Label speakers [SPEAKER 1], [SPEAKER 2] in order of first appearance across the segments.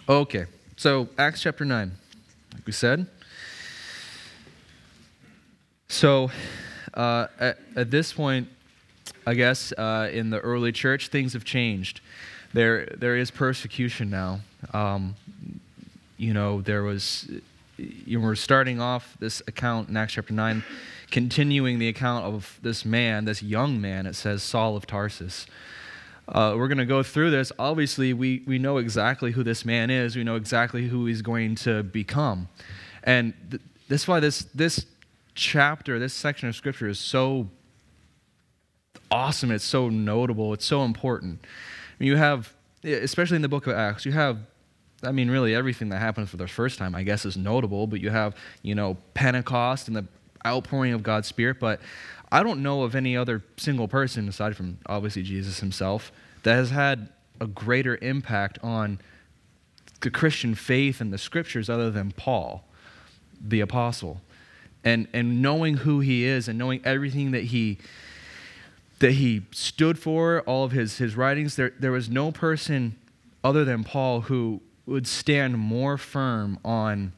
[SPEAKER 1] Okay, so Acts chapter 9, like we said. So at this point, I guess, in the early church, things have changed. There is persecution now. There was, we're starting off this account in Acts chapter 9, continuing the account of this man, this young man, it says Saul of Tarsus. We're going to go through this. Obviously, we know exactly who this man is. We know exactly who he's going to become. And that's why this chapter, this section of Scripture is so awesome. It's so notable. It's so important. You have, especially in the book of Acts, you have, really everything that happens for the first time, I guess, is notable. But you have, Pentecost and the outpouring of God's Spirit. But I don't know of any other single person, aside from obviously Jesus himself, that has had a greater impact on the Christian faith and the Scriptures other than Paul, the apostle. And knowing who he is and knowing everything that he stood for, all of his writings, there was no person other than Paul who would stand more firm on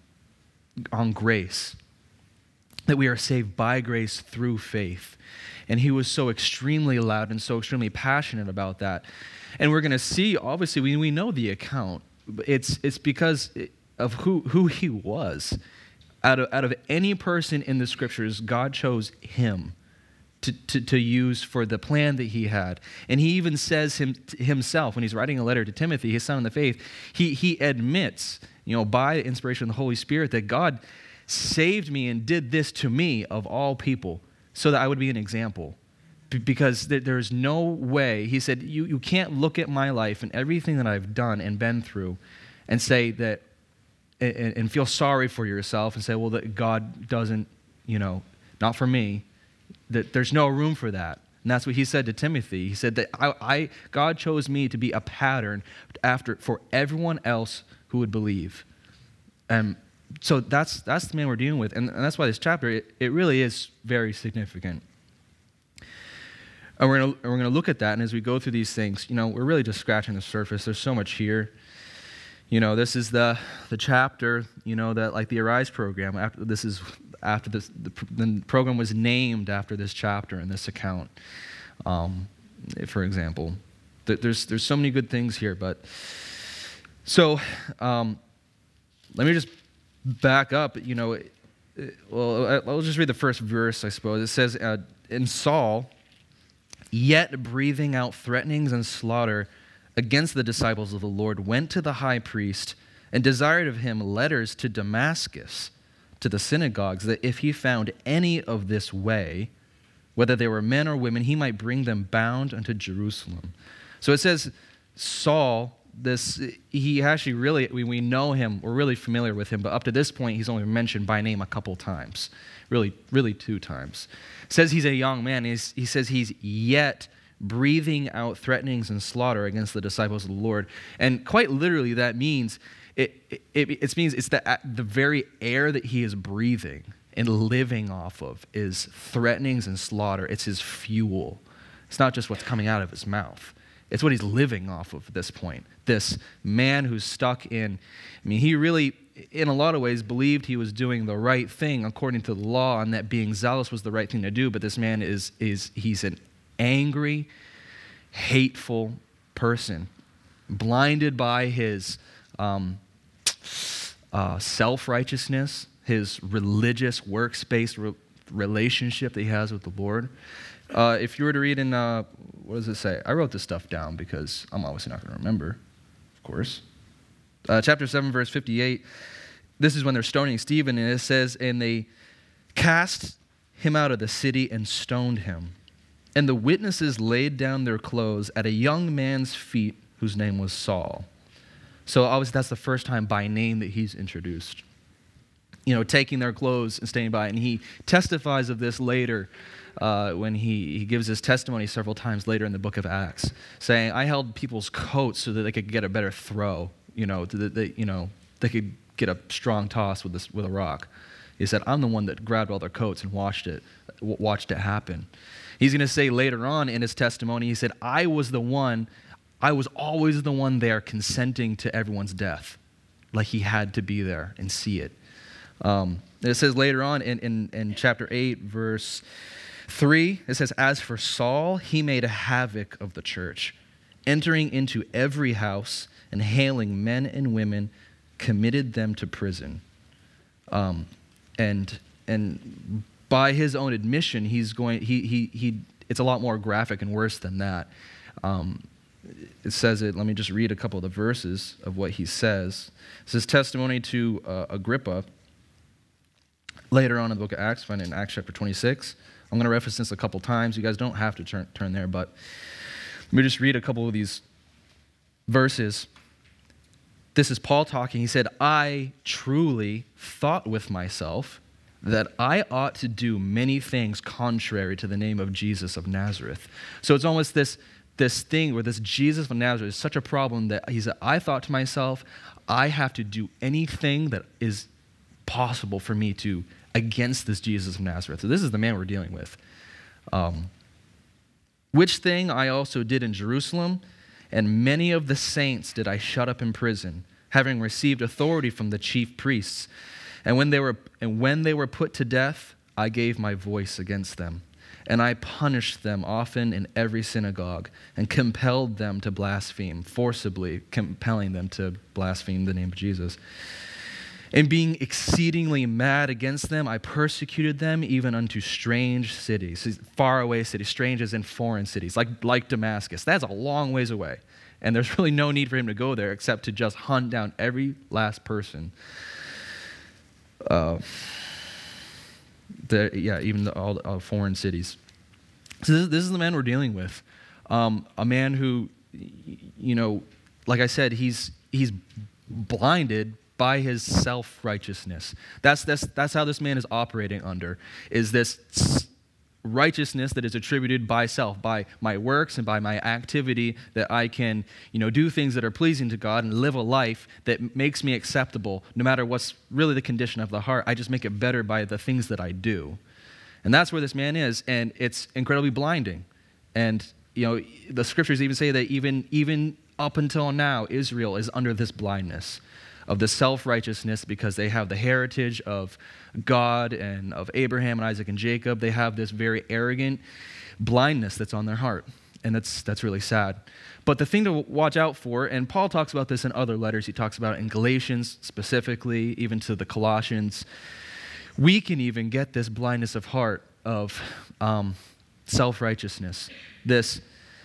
[SPEAKER 1] grace, that we are saved by grace through faith. And he was so extremely loud and so extremely passionate about that. And we're going to see, obviously, we know the account. It's because of who he was. Out of any person in the Scriptures, God chose him to use for the plan that he had. And he even says himself, when he's writing a letter to Timothy, his son in the faith, he admits, by the inspiration of the Holy Spirit, that God saved me and did this to me of all people so that I would be an example. Because there's no way, he said, you can't look at my life and everything that I've done and been through and say that, and feel sorry for yourself and say, well, that God doesn't, not for me, that there's no room for that. And that's what he said to Timothy. He said that God chose me to be a pattern for everyone else who would believe. So that's the man we're dealing with. And that's why this chapter, it really is very significant. And we're going to look at that, and as we go through these things, we're really just scratching the surface. There's so much here. This is the chapter, that like the Arise program. The program was named after this chapter in this account. For example, there's so many good things here. But so let me just back up. I'll just read the first verse, I suppose. It says, "And Saul, yet breathing out threatenings and slaughter against the disciples of the Lord, went to the high priest and desired of him letters to Damascus, to the synagogues, that if he found any of this way, whether they were men or women, he might bring them bound unto Jerusalem." So it says Saul, he actually really, we know him, we're really familiar with him, but up to this point, he's only mentioned by name a couple times, really 2 times. It says he's a young man. He says he's yet breathing out threatenings and slaughter against the disciples of the Lord. And quite literally, that means, it means it's the very air that he is breathing and living off of is threatenings and slaughter. It's his fuel. It's not just what's coming out of his mouth. It's what he's living off of at this point. This man who's stuck in, he really, in a lot of ways, believed he was doing the right thing according to the law, and that being zealous was the right thing to do. But this man he's an angry, hateful person, blinded by his self-righteousness, his religious works-based relationship that he has with the Lord. If you were to read in, what does it say? I wrote this stuff down because I'm obviously not going to remember, of course. Chapter 7, verse 58, this is when they're stoning Stephen, and it says, "And they cast him out of the city and stoned him. And the witnesses laid down their clothes at a young man's feet whose name was Saul." So obviously that's the first time by name that he's introduced. Taking their clothes and staying by. And he testifies of this later when he gives his testimony several times later in the book of Acts, saying, "I held people's coats so that they could get a better throw, they could get a strong toss with a rock." He said, "I'm the one that grabbed all their coats and watched it happen." He's going to say later on in his testimony, he said, I was always the one there consenting to everyone's death. like he had to be there and see it. It says later on in chapter 8, verse 3, it says, "As for Saul, he made a havoc of the church, entering into every house and hailing men and women, committed them to prison." And by his own admission, it's a lot more graphic and worse than that. It says it. Let me just read a couple of the verses of what he says. It says, testimony to Agrippa. Later on in the book of Acts, find it in Acts chapter 26. I'm going to reference this a couple times. You guys don't have to turn there, but let me just read a couple of these verses. This is Paul talking. He said, "I truly thought with myself that I ought to do many things contrary to the name of Jesus of Nazareth." So it's almost this thing where this Jesus of Nazareth is such a problem that he said, "I thought to myself, I have to do anything that is possible for me to against this Jesus of Nazareth." So this is the man we're dealing with. "Which thing I also did in Jerusalem, and many of the saints did I shut up in prison, having received authority from the chief priests. And when they were put to death, I gave my voice against them. And I punished them often in every synagogue, and compelled them to blaspheme, forcibly compelling them to blaspheme the name of Jesus. And being exceedingly mad against them, I persecuted them even unto strange cities," faraway cities, strange as in foreign cities, like Damascus. That's a long ways away. And there's really no need for him to go there except to just hunt down every last person. Even all foreign cities. So this is the man we're dealing with. A man who, like I said, he's blinded by his self-righteousness. That's how this man is operating under, is this righteousness that is attributed by self, by my works and by my activity, that I can, do things that are pleasing to God and live a life that makes me acceptable, no matter what's really the condition of the heart. I just make it better by the things that I do. And that's where this man is, and it's incredibly blinding. And, the scriptures even say that even up until now, Israel is under this blindness of the self-righteousness, because they have the heritage of God and of Abraham and Isaac and Jacob. They have this very arrogant blindness that's on their heart, and that's really sad. But the thing to watch out for, and Paul talks about this in other letters, he talks about it in Galatians specifically, even to the Colossians, we can even get this blindness of heart of self-righteousness, this,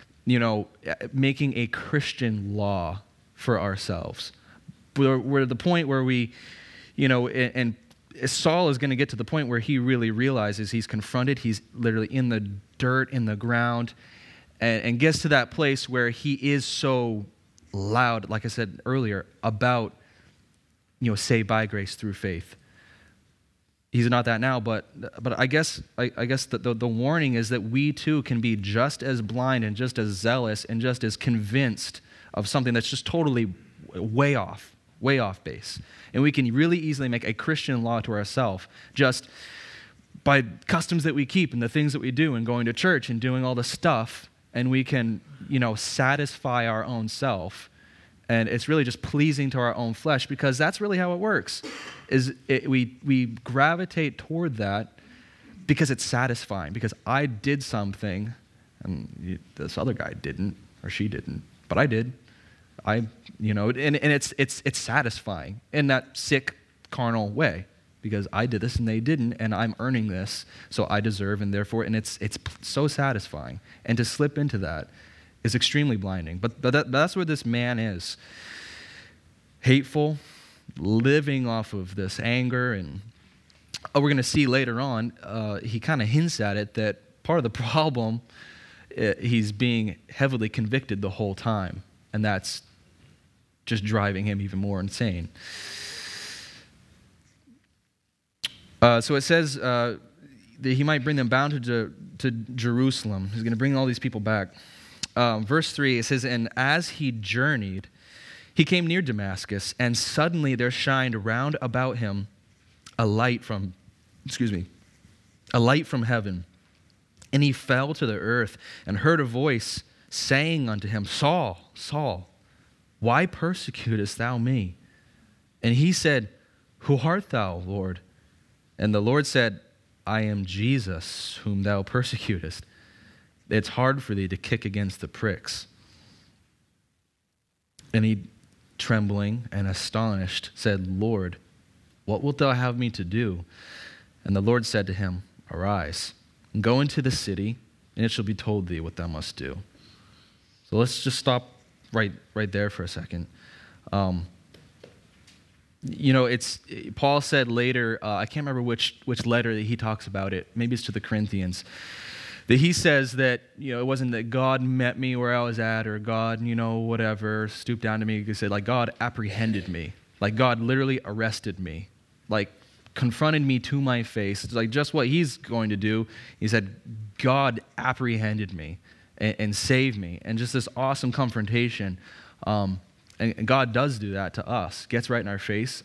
[SPEAKER 1] making a Christian law for ourselves. We're at the point where we, and Saul is going to get to the point where he really realizes he's confronted. He's literally in the dirt, in the ground, and gets to that place where he is so loud, like I said earlier, about, saved by grace through faith. He's not that now, but I guess the warning is that we too can be just as blind and just as zealous and just as convinced of something that's just totally way off base. And we can really easily make a Christian law to ourselves just by customs that we keep and the things that we do and going to church and doing all the stuff, and we can, satisfy our own self. And it's really just pleasing to our own flesh, because that's really how it works. We gravitate toward that because it's satisfying, because I did something and this other guy didn't, or she didn't, but I did. And it's satisfying in that sick, carnal way, because I did this and they didn't, and I'm earning this, so I deserve, and therefore, and it's so satisfying. And to slip into that is extremely blinding. But that's where this man is. Hateful, living off of this anger, and we're going to see later on, he kind of hints at it, that part of the problem, he's being heavily convicted the whole time. And that's just driving him even more insane. So it says that he might bring them bound to Jerusalem. He's going to bring all these people back. Verse 3, it says, "And as he journeyed, he came near Damascus, and suddenly there shined round about him a light from heaven. And he fell to the earth and heard a voice saying unto him, Saul, Saul, why persecutest thou me? And he said, "Who art thou, Lord?" And the Lord said, "I am Jesus, whom thou persecutest. It's hard for thee to kick against the pricks." And he, trembling and astonished, said, "Lord, what wilt thou have me to do?" And the Lord said to him, "Arise, and go into the city, and it shall be told thee what thou must do." So let's just stop right there for a second. It's Paul said later, I can't remember which letter that he talks about it. Maybe it's to the Corinthians. That he says that, it wasn't that God met me where I was at, or God, whatever, stooped down to me. He said, like, God apprehended me. Like, God literally arrested me. Like, confronted me to my face. It's like just what he's going to do. He said, God apprehended me and saved me. And just this awesome confrontation. And God does do that to us. Gets right in our face.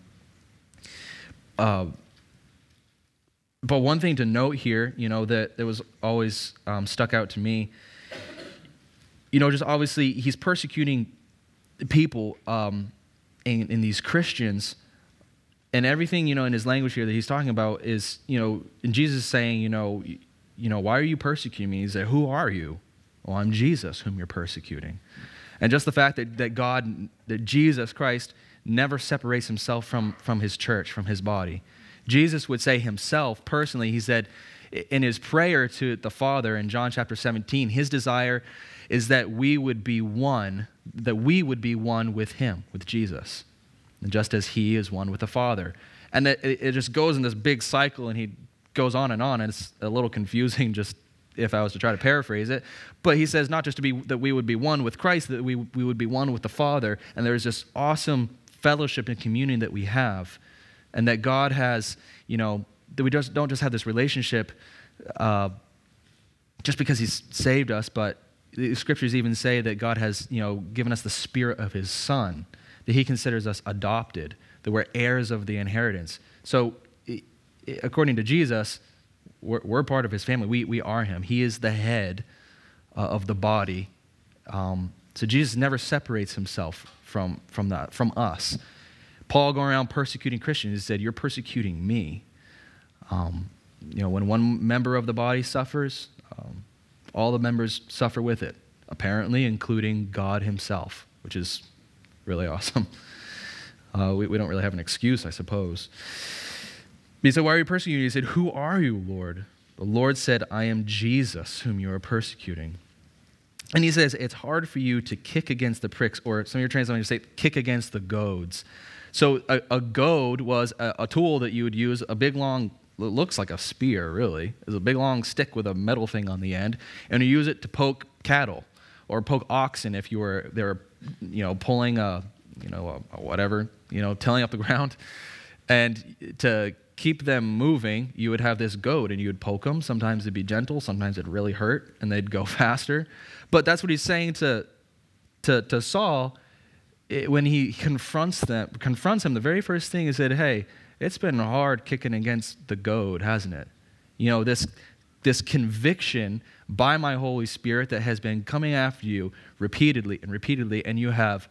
[SPEAKER 1] But one thing to note here, that was always stuck out to me, just obviously he's persecuting people in these Christians, and everything, in his language here that he's talking about is, and Jesus is saying, why are you persecuting me? He said, "Who are you?" "Well, I'm Jesus, whom you're persecuting." And just the fact that Jesus Christ never separates himself from his church, from his body. Jesus would say himself, personally, he said in his prayer to the Father in John chapter 17, his desire is that we would be one with him, with Jesus, and just as he is one with the Father. And that it just goes in this big cycle, and he goes on, and it's a little confusing just if I was to try to paraphrase it. But he says not just that we would be one with Christ, that we would be one with the Father, and there's this awesome fellowship and communion that we have. And that God has, that we don't just have this relationship just because he's saved us, but the scriptures even say that God has, given us the Spirit of his Son, that he considers us adopted, that we're heirs of the inheritance. So according to Jesus, we're part of his family. We are him. He is the head of the body. So Jesus never separates himself from us. Paul going around persecuting Christians, he said, "You're persecuting me." When one member of the body suffers, all the members suffer with it, apparently, including God himself, which is really awesome. We don't really have an excuse, I suppose. He said, "Why are you persecuting me?" He said, "Who are you, Lord?" The Lord said, "I am Jesus, whom you are persecuting." And he says, it's hard for you to kick against the pricks, or some of your translations say, kick against the goads. So a goad was a tool that you would use, a big long, it looks like a spear really. It's a big long stick with a metal thing on the end, and you use it to poke cattle or poke oxen if they were pulling a whatever, tilling up the ground. And to keep them moving, you would have this goad and you would poke them. Sometimes it'd be gentle, sometimes it'd really hurt, and they'd go faster. But that's what he's saying to Saul. When he confronts him, the very first thing he said, "Hey, it's been hard kicking against the goad, hasn't it? This conviction by my Holy Spirit that has been coming after you repeatedly, and you have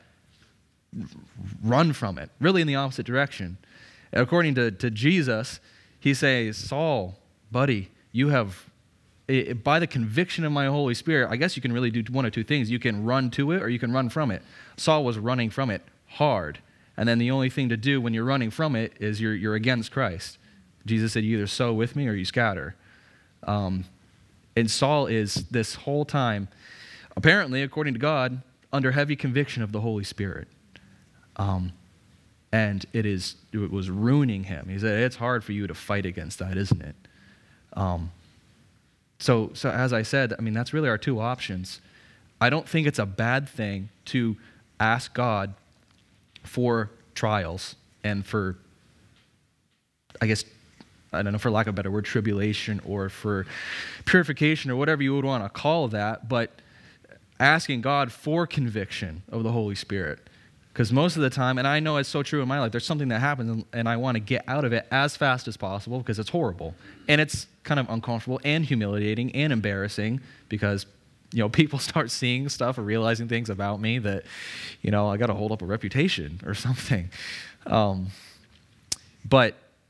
[SPEAKER 1] run from it, really in the opposite direction." According to Jesus, he says, "Saul, buddy, you have, by the conviction of my Holy Spirit," I guess you can really do one of two things. You can run to it or you can run from it. Saul was running from it hard. And then the only thing to do when you're running from it is you're against Christ. Jesus said, "You either sow with me or you scatter." And Saul is this whole time, apparently, according to God, under heavy conviction of the Holy Spirit. And it was ruining him. He said, it's hard for you to fight against that, isn't it? So as I said, that's really our two options. I don't think it's a bad thing to ask God for trials and for, I don't know, for lack of a better word, tribulation, or for purification, or whatever you would want to call that, but asking God for conviction of the Holy Spirit. Because most of the time, and I know it's so true in my life, there's something that happens and I want to get out of it as fast as possible because it's horrible. And it's kind of uncomfortable and humiliating and embarrassing because, people start seeing stuff or realizing things about me that, I got to hold up a reputation or something. But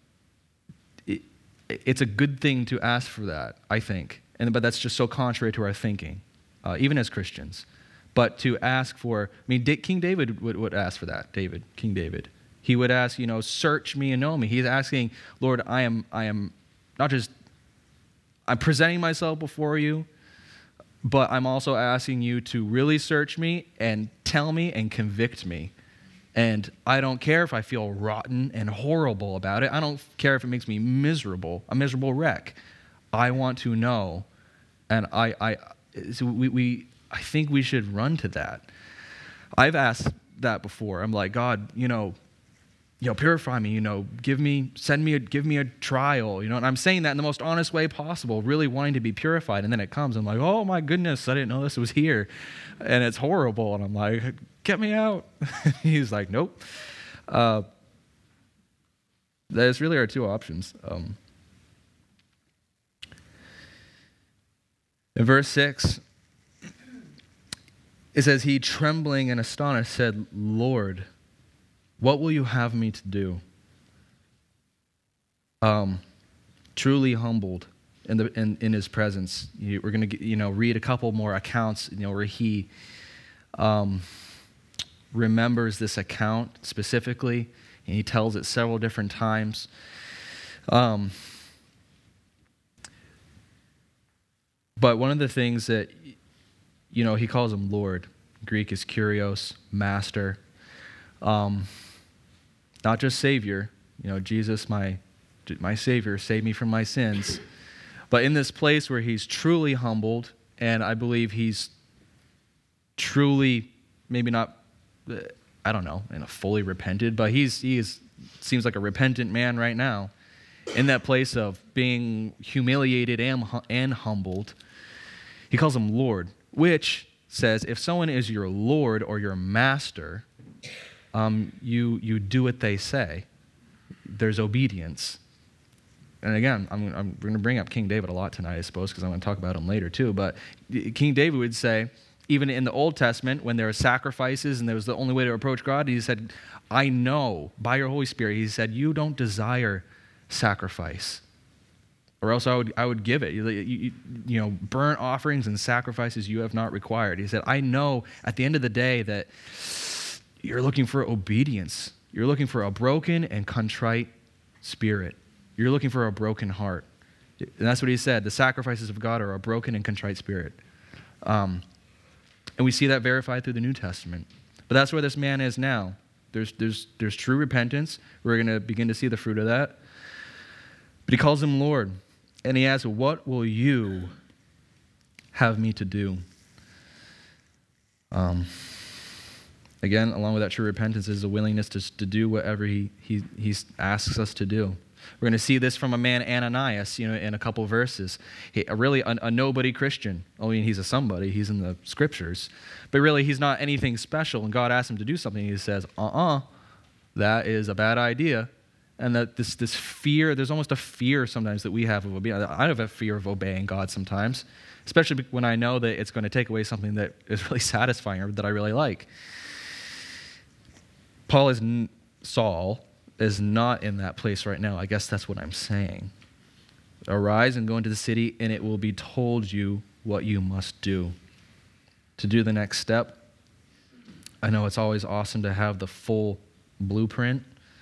[SPEAKER 1] it's a good thing to ask for that, I think. But that's just so contrary to our thinking, even as Christians. But to ask for, King David would ask for that. King David. He would ask, search me and know me. He's asking, Lord, I am not just, I'm presenting myself before you, but I'm also asking you to really search me and tell me and convict me. And I don't care if I feel rotten and horrible about it. I don't care if it makes me miserable, a miserable wreck. I want to know. And I think we should run to that. I've asked that before. I'm like, God, purify me, give me a trial, and I'm saying that in the most honest way possible, really wanting to be purified. And then it comes, I'm like, oh my goodness, I didn't know this was here. And it's horrible. And I'm like, get me out. He's like, nope. There's really are two options. In verse 6, it says, he, trembling and astonished, said, Lord, what will you have me to do? Truly humbled in his presence. We're going to read a couple more accounts where he remembers this account specifically, and he tells it several different times. But one of the things that he calls him Lord. Greek is kurios, master. Not just Savior, Jesus, my Savior, save me from my sins. But in this place where he's truly humbled, and I believe he's truly, maybe not, I don't know, fully repented, but he seems like a repentant man right now. In that place of being humiliated and humbled, he calls him Lord, which says if someone is your Lord or your master, you do what they say. There's obedience. And again, I'm going to bring up King David a lot tonight, I suppose, because I'm going to talk about him later too. But King David would say, even in the Old Testament, when there were sacrifices and there was the only way to approach God, he said, I know by your Holy Spirit, he said, you don't desire sacrifice, or else I would give it. Burnt offerings and sacrifices you have not required. He said, I know at the end of the day that you're looking for obedience. You're looking for a broken and contrite spirit. You're looking for a broken heart. And that's what he said. The sacrifices of God are a broken and contrite spirit. And we see that verified through the New Testament. But that's where this man is now. There's true repentance. We're going to begin to see the fruit of that. But he calls him Lord. And he asks, what will you have me to do? Again, along with that true repentance is a willingness to do whatever he asks us to do. We're going to see this from a man, Ananias, in a couple verses. Really a nobody Christian. He's a somebody. He's in the scriptures. But really, he's not anything special. And God asks him to do something. He says, that is a bad idea. And that this fear, there's almost a fear sometimes that we have of obeying. I have a fear of obeying God sometimes, especially when I know that it's going to take away something that is really satisfying or that I really like. Saul is not in that place right now. I guess that's what I'm saying. Arise and go into the city, and it will be told you what you must do. To do the next step, I know it's always awesome to have the full blueprint,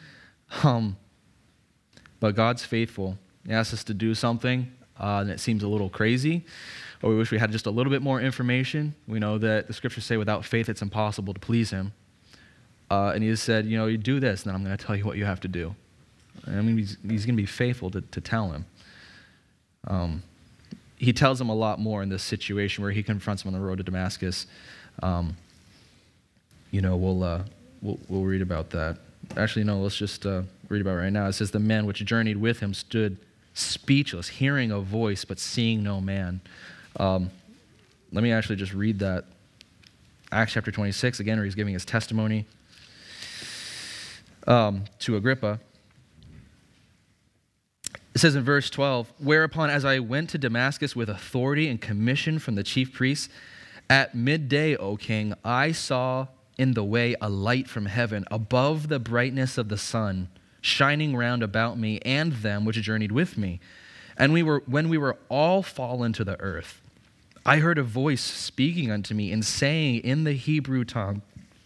[SPEAKER 1] but God's faithful. He asks us to do something, and it seems a little crazy, or we wish we had just a little bit more information. We know that the scriptures say without faith it's impossible to please him. And he just said, you do this, and then I'm going to tell you what you have to do. And he's going to be faithful to tell him. He tells him a lot more in this situation where he confronts him on the road to Damascus. We'll read about that. Actually, no, let's just read about it right now. It says, the men which journeyed with him stood speechless, hearing a voice, but seeing no man. Let me actually just read that. Acts chapter 26, again, where he's giving his testimony to Agrippa. It says in verse 12, whereupon as I went to Damascus with authority and commission from the chief priests, at midday, O king, I saw in the way a light from heaven, above the brightness of the sun, shining round about me and them which journeyed with me. And when we were all fallen to the earth, I heard a voice speaking unto me and saying in the Hebrew tongue,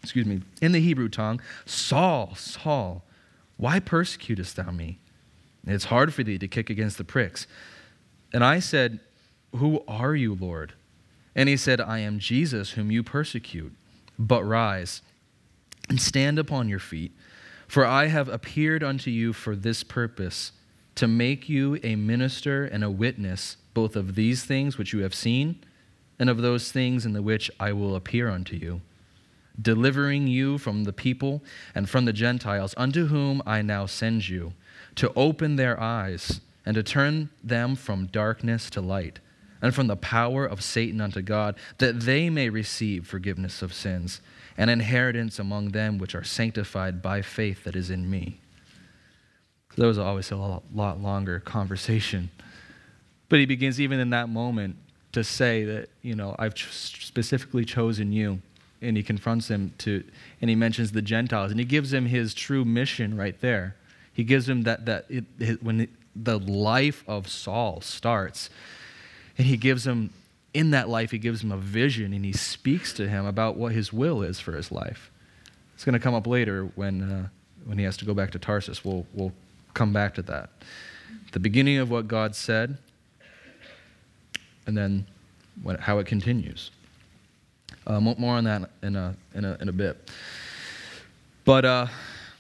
[SPEAKER 1] Saul, Saul, why persecutest thou me? It's hard for thee to kick against the pricks. And I said, who are you, Lord? And he said, I am Jesus whom you persecute. But rise and stand upon your feet, for I have appeared unto you for this purpose, to make you a minister and a witness both of these things which you have seen and of those things in the which I will appear unto you, delivering you from the people and from the Gentiles, unto whom I now send you, to open their eyes and to turn them from darkness to light, and from the power of Satan unto God, that they may receive forgiveness of sins, and inheritance among them which are sanctified by faith that is in me. That was always a lot longer conversation. But he begins even in that moment to say that, I've specifically chosen you. And he confronts him and he mentions the Gentiles, and he gives him his true mission right there. He gives him when the life of Saul starts, and he gives him, in that life, he gives him a vision, and he speaks to him about what his will is for his life. It's going to come up later when he has to go back to Tarsus. We'll come back to that. The beginning of what God said, and then how it continues. More on that in a bit. But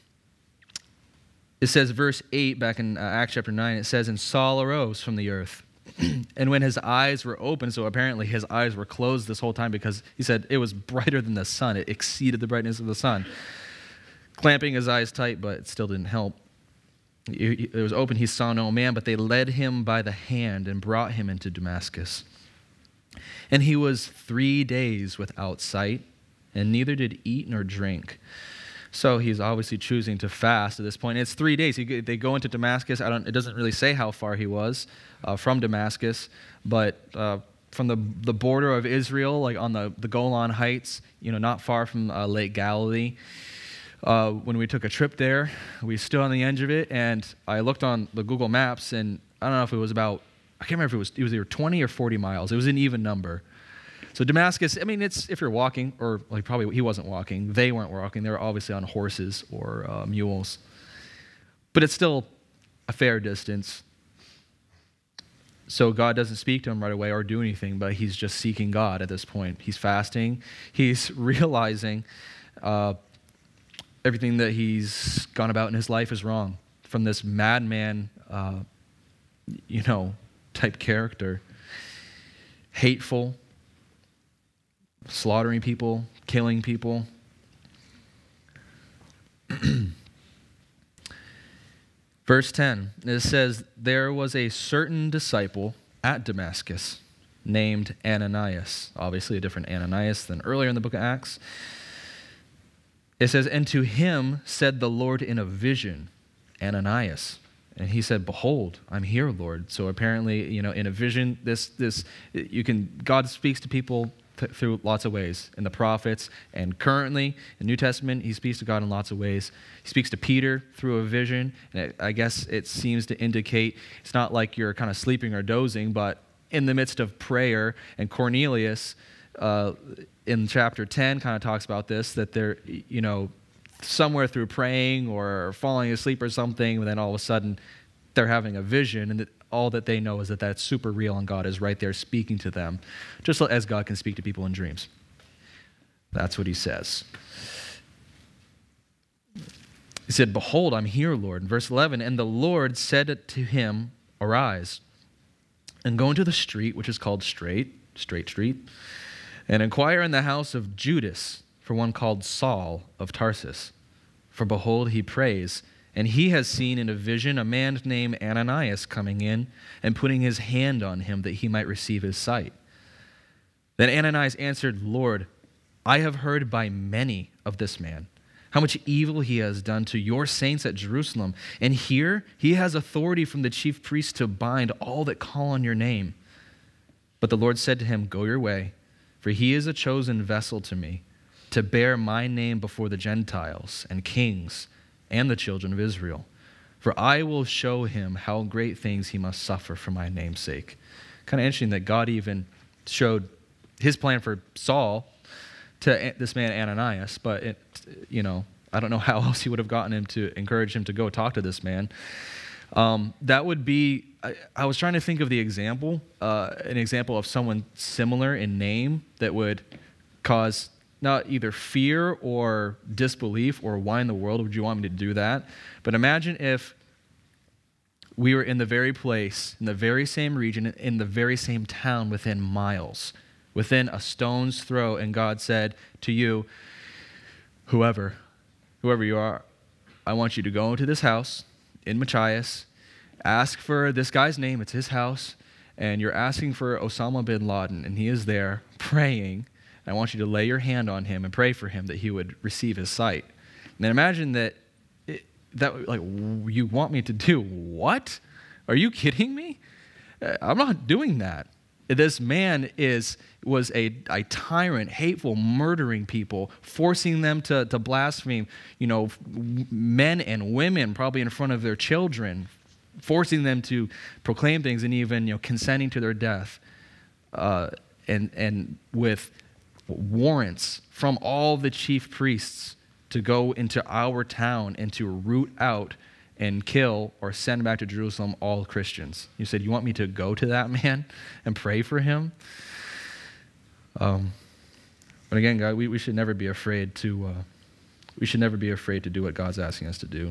[SPEAKER 1] it says, verse 8, back in Acts chapter 9, it says, and Saul arose from the earth. And when his eyes were open, so apparently his eyes were closed this whole time because he said it was brighter than the sun. It exceeded the brightness of the sun. Clamping his eyes tight, but it still didn't help. It was open, he saw no man, but they led him by the hand and brought him into Damascus. And he was 3 days without sight, and neither did eat nor drink. So he's obviously choosing to fast at this point. It's 3 days. They go into Damascus. It doesn't really say how far he was from Damascus, but from the border of Israel, like on the Golan Heights, not far from Lake Galilee. When we took a trip there, we stood on the edge of it, and I looked on the Google Maps, and I don't know if it was about, I can't remember if it was either 20 or 40 miles. It was an even number. So Damascus, it's if you're walking, or like probably he wasn't walking. They weren't walking. They were obviously on horses or mules. But it's still a fair distance. So God doesn't speak to him right away or do anything, but he's just seeking God at this point. He's fasting. He's realizing everything that he's gone about in his life is wrong from this madman, type character. Hateful, slaughtering people, killing people. Verse 10, it says, there was a certain disciple at Damascus named Ananias. Obviously a different Ananias than earlier in the book of Acts. It says, and to him said the Lord in a vision, Ananias. And he said, behold, I'm here, Lord. So apparently, in a vision, God speaks to people through lots of ways, in the prophets, and currently, in the New Testament, he speaks to God in lots of ways. He speaks to Peter through a vision, and I guess it seems to indicate it's not like you're kind of sleeping or dozing, but in the midst of prayer, and Cornelius, in chapter 10, kind of talks about this, that they're, somewhere through praying or falling asleep or something, and then all of a sudden, they're having a vision, and all that they know is that that's super real and God is right there speaking to them, just as God can speak to people in dreams. That's what he says. He said, behold, I'm here, Lord. In verse 11, and the Lord said to him, arise, and go into the street, which is called Straight Street, and inquire in the house of Judas for one called Saul of Tarsus. For behold, he prays, and he has seen in a vision a man named Ananias coming in and putting his hand on him that he might receive his sight. Then Ananias answered, Lord, I have heard by many of this man, how much evil he has done to your saints at Jerusalem. And here he has authority from the chief priests to bind all that call on your name. But the Lord said to him, go your way, for he is a chosen vessel to me, to bear my name before the Gentiles and kings and the children of Israel. For I will show him how great things he must suffer for my name's sake. Kind of interesting that God even showed his plan for Saul to this man Ananias, but I don't know how else he would have gotten him to encourage him to go talk to this man. That would be, I was trying to think of the example, an example of someone similar in name that would cause not either fear or disbelief or why in the world would you want me to do that? But imagine if we were in the very place, in the very same region, in the very same town within miles, within a stone's throw, and God said to you, whoever you are, I want you to go into this house in Machias, ask for this guy's name, it's his house, and you're asking for Osama bin Laden, and he is there praying, and I want you to lay your hand on him and pray for him that he would receive his sight. And then imagine that you want me to do what? Are you kidding me? I'm not doing that. This man was a tyrant, hateful, murdering people, forcing them to blaspheme, men and women probably in front of their children, forcing them to proclaim things and even consenting to their death, and with warrants from all the chief priests to go into our town and to root out and kill or send back to Jerusalem all Christians. You said, you want me to go to that man and pray for him? But again, God, we should never be afraid to do what God's asking us to do.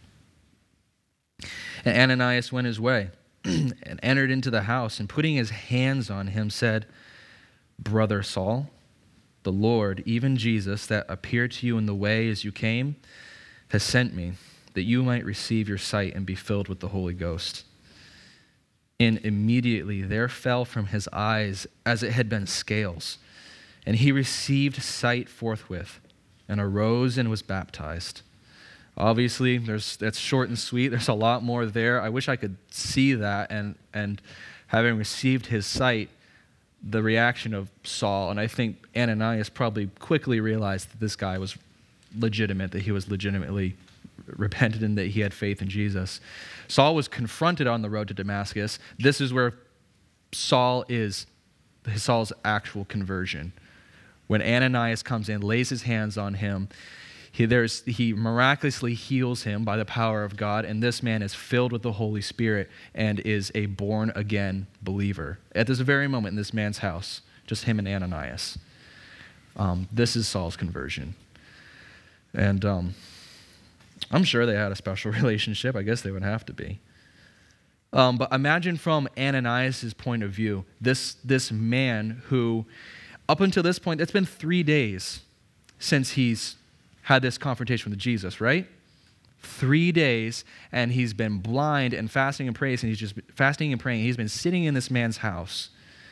[SPEAKER 1] And Ananias went his way and entered into the house, and putting his hands on him said, Brother Saul, the Lord, even Jesus, that appeared to you in the way as you came, has sent me, that you might receive your sight and be filled with the Holy Ghost. And immediately there fell from his eyes as it had been scales, and he received sight forthwith, and arose and was baptized. Obviously, that's short and sweet. There's a lot more there. I wish I could see that, and having received his sight, the reaction of Saul, and I think Ananias probably quickly realized that this guy was legitimate, that he was legitimately repented and that he had faith in Jesus. Saul was confronted on the road to Damascus. This is where Saul's actual conversion. When Ananias comes in, lays his hands on him, he miraculously heals him by the power of God, and this man is filled with the Holy Spirit and is a born-again believer. At this very moment in this man's house, just him and Ananias. This is Saul's conversion. And I'm sure they had a special relationship. I guess they would have to be. But imagine from Ananias' point of view, this man who, up until this point, it's been 3 days since he's had this confrontation with Jesus, right? 3 days, and he's been blind and fasting and praying, and he's just fasting and praying. He's been sitting in this man's house.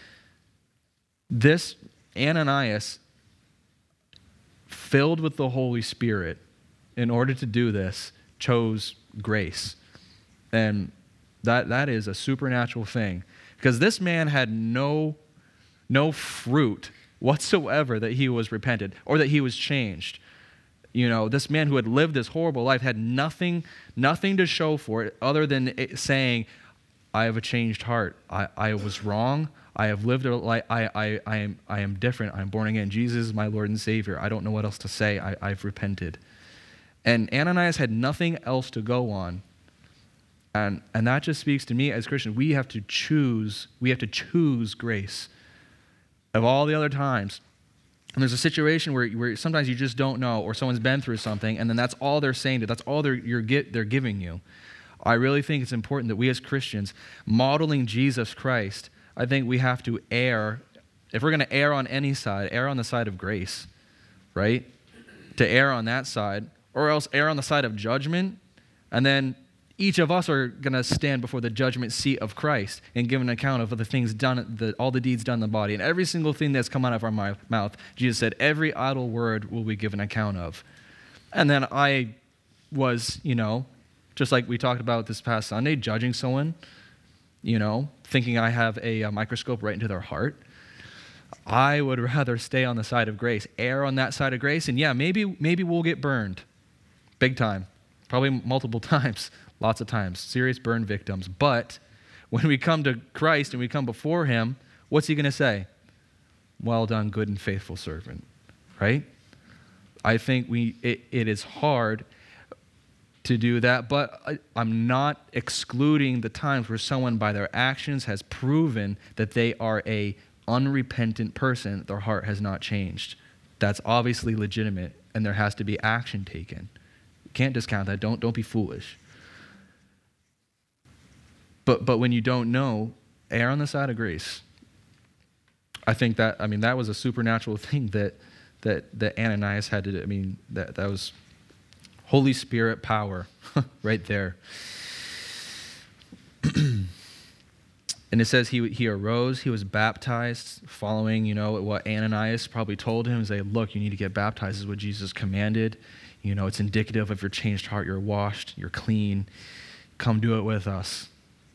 [SPEAKER 1] This Ananias, filled with the Holy Spirit, in order to do this, chose grace. And that is a supernatural thing. Because this man had no fruit whatsoever that he was repented or that he was changed. This man who had lived this horrible life had nothing to show for it other than saying, I have a changed heart. I was wrong. I have lived a life. I am different. I'm born again. Jesus is my Lord and Savior. I don't know what else to say. I've repented. And Ananias had nothing else to go on. And that just speaks to me as Christians. We have to choose grace. Of all the other times, and there's a situation where sometimes you just don't know, or someone's been through something, and then that's all they're saying to you. That's all they're giving you. I really think it's important that we as Christians, modeling Jesus Christ, I think we have to err. If we're going to err on any side, err on the side of grace, right? To err on that side, or else err on the side of judgment, and then each of us are going to stand before the judgment seat of Christ and give an account of the things done, all the deeds done in the body. And every single thing that's come out of our mouth, Jesus said, every idle word will be given account of. And then I was, just like we talked about this past Sunday, judging someone, thinking I have a microscope right into their heart. I would rather stay on the side of grace, err on that side of grace, and yeah, maybe we'll get burned. Big time. Probably multiple times, lots of times, serious burn victims. But when we come to Christ and we come before him, what's he going to say? Well done, good and faithful servant, right? I think it is hard to do that, but I'm not excluding the times where someone by their actions has proven that they are a unrepentant person, their heart has not changed. That's obviously legitimate, and there has to be action taken. You can't discount that. Don't be foolish. But when you don't know, err on the side of grace. I think that was a supernatural thing that Ananias had to do. That was Holy Spirit power right there. And it says he arose, he was baptized, following, what Ananias probably told him. Say, look, you need to get baptized, is what Jesus commanded. It's indicative of your changed heart. You're washed, you're clean. Come do it with us.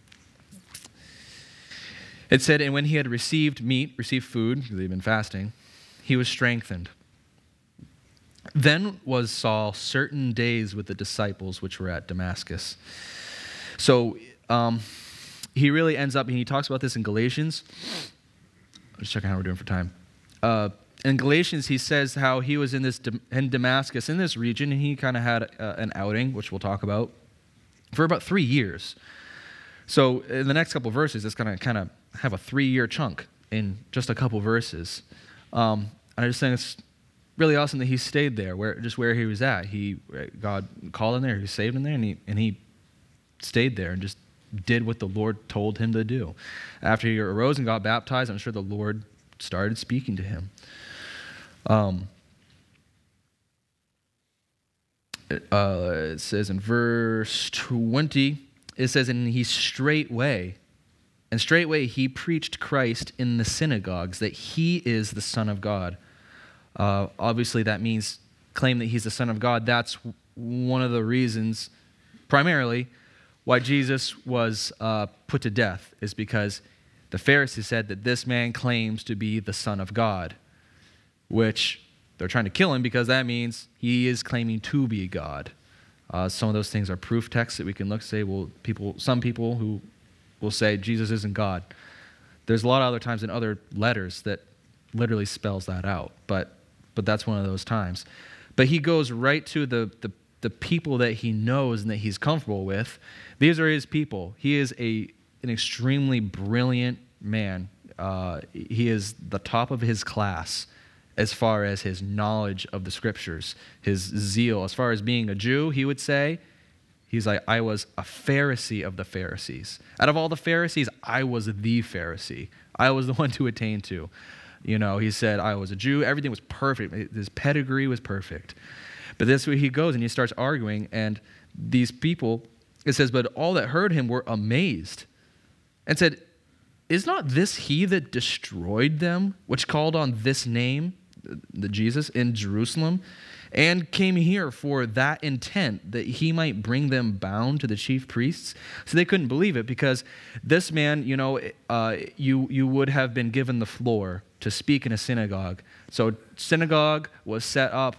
[SPEAKER 1] It said, and when he had received food, because he'd been fasting, he was strengthened. Then was Saul certain days with the disciples which were at Damascus. So, he really ends up, and he talks about this in Galatians. I'm just checking how we're doing for time. In Galatians, he says how he was in Damascus, in this region, and he kind of had an outing, which we'll talk about, for about 3 years. So in the next couple of verses, it's going to kind of have a 3-year chunk in just a couple verses. And I just think it's really awesome that he stayed there, where he was at. God called him there, he saved him there, and he stayed there and just did what the Lord told him to do. After he arose and got baptized, I'm sure the Lord started speaking to him. It says in verse 20, it says, and straightway he preached Christ in the synagogues, that he is the Son of God. Obviously that means claim that he's the Son of God. That's one of the reasons, primarily, why Jesus was put to death, is because the Pharisees said that this man claims to be the Son of God, which they're trying to kill him because that means he is claiming to be God. Some of those things are proof texts that we can look and say, well, some people who will say Jesus isn't God. There's a lot of other times in other letters that literally spells that out, but that's one of those times. But he goes right to the people that he knows and that he's comfortable with. These are his people. He is an extremely brilliant man. He is the top of his class as far as his knowledge of the scriptures, his zeal. As far as being a Jew, he would say, he's like, I was a Pharisee of the Pharisees. Out of all the Pharisees, I was the Pharisee. I was the one to attain to. He said, I was a Jew. Everything was perfect. His pedigree was perfect. But that's where he goes and he starts arguing. And these people, it says, but all that heard him were amazed and said, is not this he that destroyed them, which called on this name, the Jesus, in Jerusalem, and came here for that intent, that he might bring them bound to the chief priests? So they couldn't believe it, because this man, you would have been given the floor to speak in a synagogue. So synagogue was set up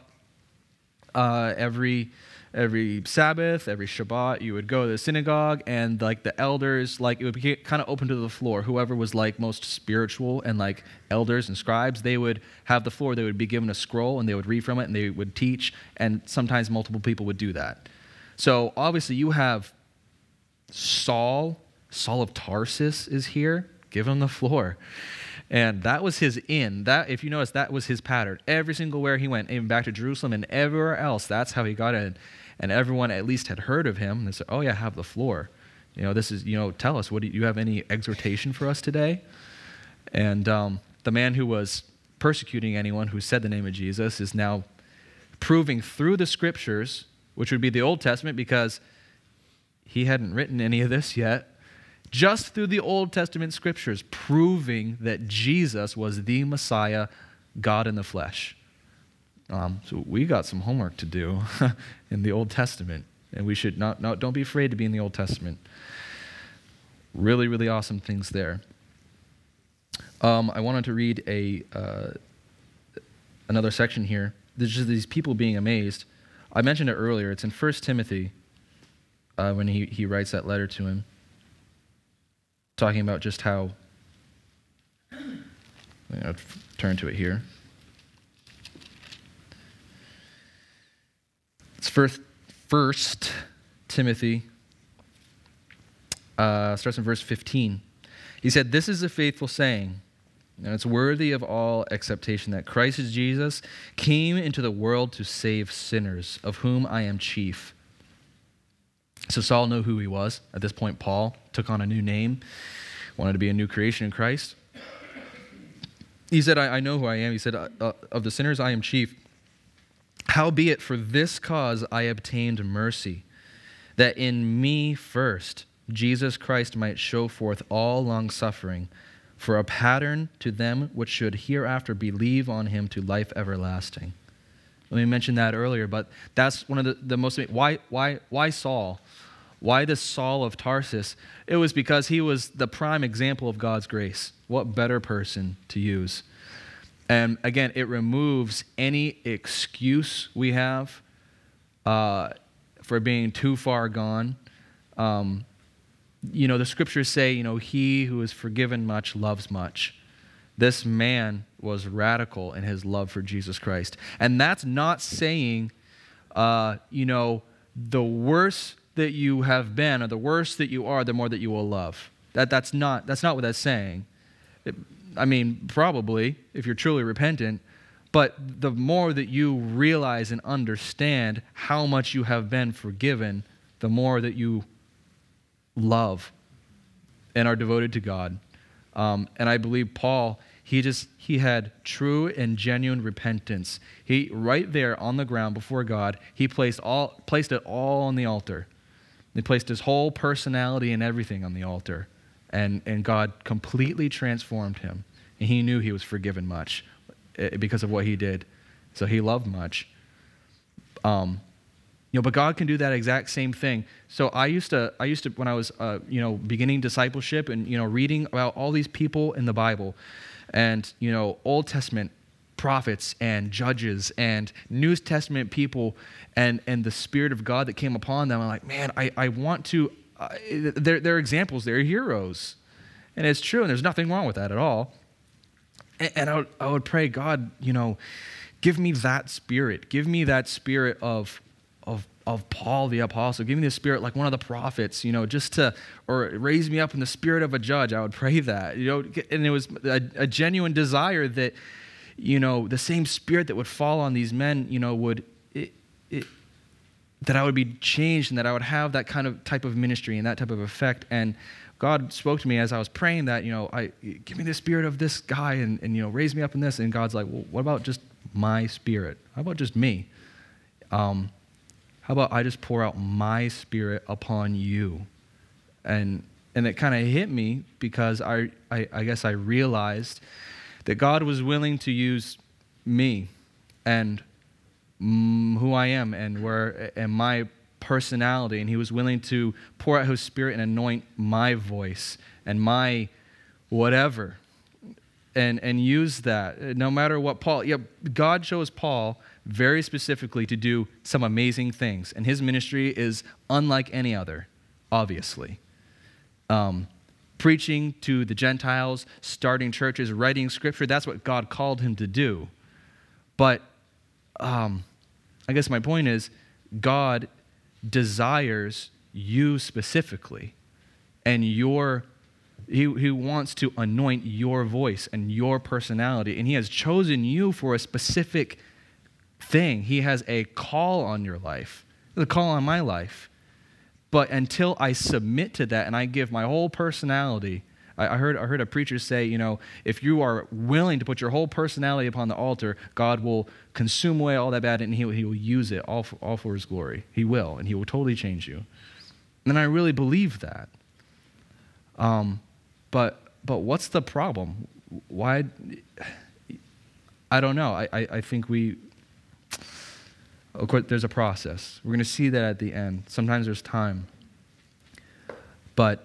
[SPEAKER 1] every Sabbath, every Shabbat. You would go to the synagogue, and the elders, it would be kind of open to the floor. Whoever was most spiritual, and elders and scribes, they would have the floor. They would be given a scroll, and they would read from it, and they would teach, and sometimes multiple people would do that. So obviously you have Saul of Tarsus is here. Give him the floor. And that was his in. That, if you notice, that was his pattern. Every single where he went, even back to Jerusalem and everywhere else, that's how he got in. And everyone at least had heard of him. And they said, oh yeah, have the floor. This is, tell us, do you have any exhortation for us today? And the man who was persecuting anyone who said the name of Jesus is now proving through the scriptures, which would be the Old Testament, because he hadn't written any of this yet, just through the Old Testament scriptures, proving that Jesus was the Messiah, God in the flesh. So we got some homework to do in the Old Testament, and we should don't be afraid to be in the Old Testament. Really, really awesome things there. I wanted to read another section here. There's just these people being amazed. I mentioned it earlier. It's in 1 Timothy when he writes that letter to him, talking about just how, I'll turn to it here. It's First Timothy, starts in verse 15. He said, "This is a faithful saying, and it's worthy of all acceptation, that Christ Jesus came into the world to save sinners, of whom I am chief." So Saul knew who he was. At this point, Paul took on a new name, wanted to be a new creation in Christ. He said, I know who I am. He said, of the sinners I am chief. "Howbeit for this cause I obtained mercy, that in me first Jesus Christ might show forth all long-suffering, for a pattern to them which should hereafter believe on him to life everlasting." Let me mention that earlier, but that's one of the most... Why Saul? Why this Saul of Tarsus? It was because he was the prime example of God's grace. What better person to use? And again, it removes any excuse we have for being too far gone. The scriptures say, he who is forgiven much loves much. This man was radical in his love for Jesus Christ. And that's not saying, the worse that you have been or the worse that you are, the more that you will love. That's not what that's saying. Probably, if you're truly repentant, but the more that you realize and understand how much you have been forgiven, the more that you love and are devoted to God. And I believe Paul, he had true and genuine repentance. He, right there on the ground before God, he placed it all on the altar. He placed his whole personality and everything on the altar. And God completely transformed him. And he knew he was forgiven much because of what he did. So he loved much. But God can do that exact same thing. So I used to when I was beginning discipleship and reading about all these people in the Bible, and Old Testament prophets and judges and New Testament people, and the Spirit of God that came upon them. I'm like, man, I want to. They're examples. They're heroes, and it's true. And there's nothing wrong with that at all. And I would pray, God, give me that spirit. Give me that spirit of Paul the apostle. Give me the spirit like one of the prophets, or raise me up in the spirit of a judge. I would pray that, and it was a genuine desire that, the same spirit that would fall on these men, that I would be changed and that I would have that type of ministry and that type of effect. And God spoke to me as I was praying that, give me the spirit of this guy and raise me up in this. And God's like, well, what about just my spirit? How about just me? How about I just pour out my spirit upon you? And it kind of hit me because I guess I realized that God was willing to use me and who I am and my personality, and he was willing to pour out his spirit and anoint my voice and my whatever and use that no matter what. God chose Paul very specifically to do some amazing things, and his ministry is unlike any other, obviously. Preaching to the Gentiles, starting churches, writing scripture, that's what God called him to do. But I guess my point is, God desires you specifically, and he wants to anoint your voice and your personality, and he has chosen you for a specific thing. He has a call on your life, a call on my life. But until I submit to that and I give my whole personality, I heard a preacher say, if you are willing to put your whole personality upon the altar, God will consume away all that bad, and he will use it all for his glory. He will, and he will totally change you. And I really believe that. But what's the problem? Why? I don't know. I think we Of course, there's a process. We're going to see that at the end. Sometimes there's time. But,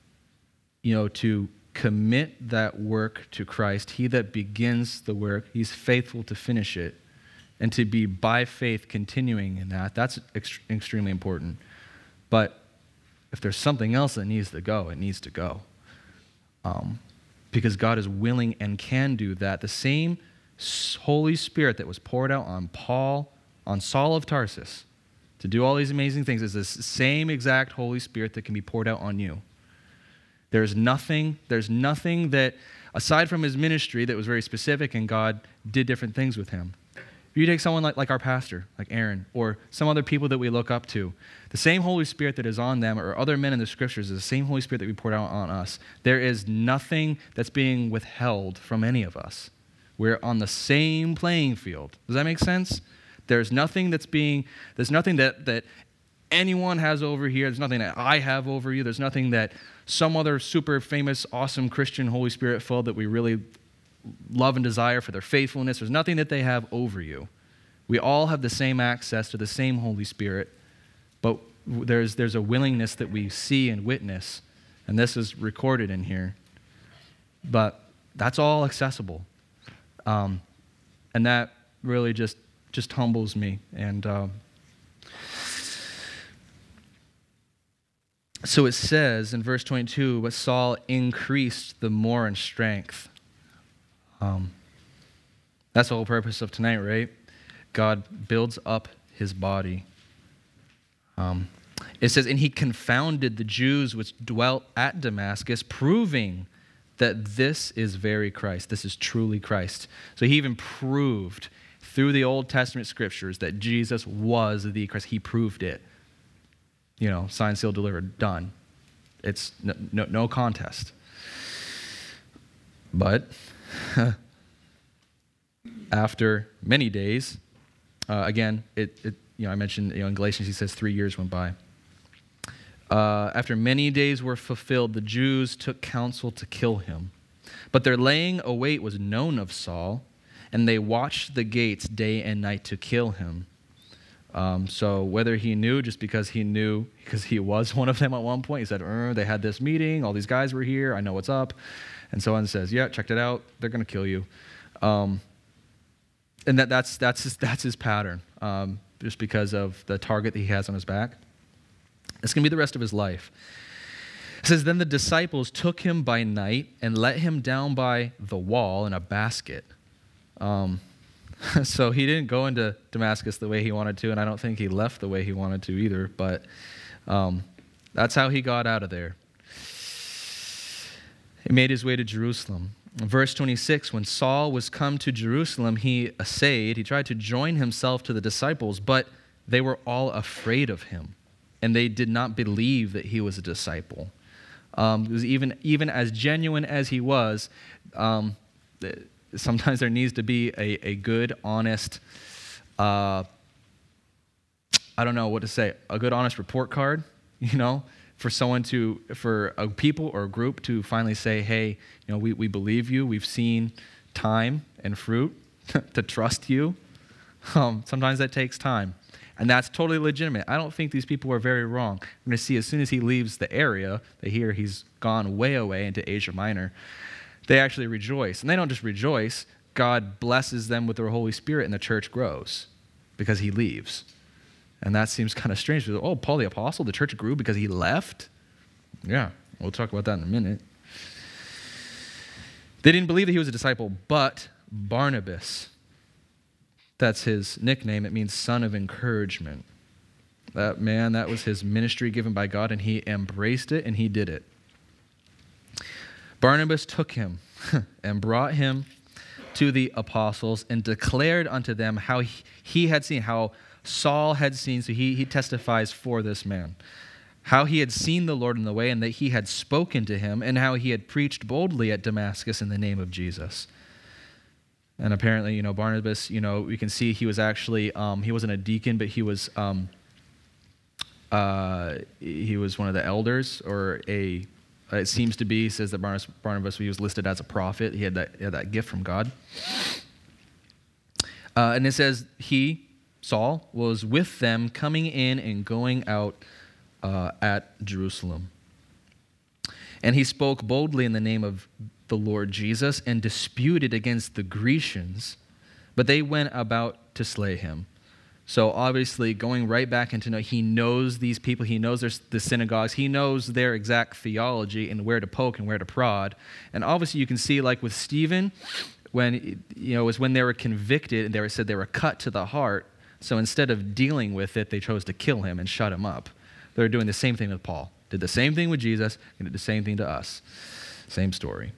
[SPEAKER 1] to commit that work to Christ, he that begins the work, he's faithful to finish it. And to be by faith continuing in that, that's extremely important. But if there's something else that needs to go, it needs to go. Because God is willing and can do that. The same Holy Spirit that was poured out on Saul of Tarsus, to do all these amazing things is the same exact Holy Spirit that can be poured out on you. There's nothing that, aside from his ministry that was very specific and God did different things with him. If you take someone like our pastor, like Aaron, or some other people that we look up to, the same Holy Spirit that is on them or other men in the scriptures is the same Holy Spirit that we poured out on us. There is nothing that's being withheld from any of us. We're on the same playing field. Does that make sense? There's nothing that anyone has over here. There's nothing that I have over you. There's nothing that some other super famous, awesome Christian Holy Spirit filled that we really love and desire for their faithfulness. There's nothing that they have over you. We all have the same access to the same Holy Spirit, but there's a willingness that we see and witness, and this is recorded in here. But that's all accessible. And that really just humbles me. And so it says in verse 22, but Saul increased the more in strength. That's the whole purpose of tonight, right? God builds up his body. It says, and he confounded the Jews which dwelt at Damascus, proving that this is very Christ. This is truly Christ. So he even proved through the Old Testament scriptures that Jesus was the Christ. He proved it. Signed, sealed, delivered, done. It's no contest. But after many days, again, I mentioned in Galatians he says 3 years went by. After many days were fulfilled, the Jews took counsel to kill him. But their laying await was known of Saul, and they watched the gates day and night to kill him. So whether he knew, just because he knew, because he was one of them at one point, he said, they had this meeting, all these guys were here, I know what's up. And so on says, yeah, checked it out, they're going to kill you. And that's his pattern, just because of the target that he has on his back. It's going to be the rest of his life. It says, then the disciples took him by night and let him down by the wall in a basket. So he didn't go into Damascus the way he wanted to, and I don't think he left the way he wanted to either, but that's how he got out of there. He made his way to Jerusalem. In verse 26, when Saul was come to Jerusalem, he tried to join himself to the disciples, but they were all afraid of him, and they did not believe that he was a disciple. It was even as genuine as he was, sometimes there needs to be a good, honest, I don't know what to say, a good, honest report card, for a people or a group to finally say, hey, we believe you, we've seen time and fruit to trust you. Sometimes that takes time. And that's totally legitimate. I don't think these people are very wrong. We're going to see as soon as he leaves the area, they hear he's gone way away into Asia Minor, they actually rejoice. And they don't just rejoice, God blesses them with their Holy Spirit and the church grows because he leaves. And that seems kind of strange. Oh, Paul the Apostle, the church grew because he left? Yeah, we'll talk about that in a minute. They didn't believe that he was a disciple, but Barnabas, that's his nickname. It means son of encouragement. That was his ministry given by God, and he embraced it, and he did it. Barnabas took him and brought him to the apostles and declared unto them how he had seen, how Saul had seen, so he testifies for this man, how he had seen the Lord in the way and that he had spoken to him and how he had preached boldly at Damascus in the name of Jesus. And apparently, Barnabas, we can see he was actually, he wasn't a deacon, but he was one of the elders, or it seems to be, says that Barnabas, he was listed as a prophet. He had that gift from God. And it says he Saul, was with them coming in and going out at Jerusalem. And he spoke boldly in the name of the Lord Jesus and disputed against the Grecians, but they went about to slay him. So obviously going right back into, he knows these people, he knows the synagogues, he knows their exact theology and where to poke and where to prod. And obviously you can see, like with Stephen, when, it was when they were convicted and they said they were cut to the heart. So instead of dealing with it, they chose to kill him and shut him up. They're doing the same thing with Paul. Did the same thing with Jesus and did the same thing to us. Same story.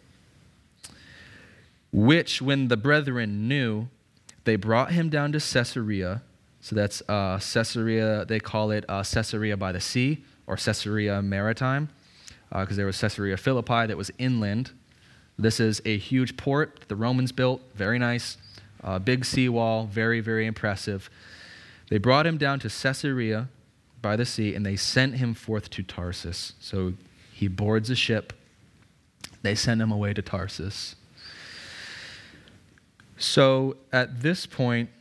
[SPEAKER 1] Which, when the brethren knew, they brought him down to Caesarea. So that's Caesarea, they call it Caesarea by the sea, or Caesarea Maritime, because there was Caesarea Philippi that was inland. This is a huge port the Romans built, very nice, big seawall, very, very impressive. They brought him down to Caesarea by the sea, and they sent him forth to Tarsus. So he boards a ship. They send him away to Tarsus. So at this point,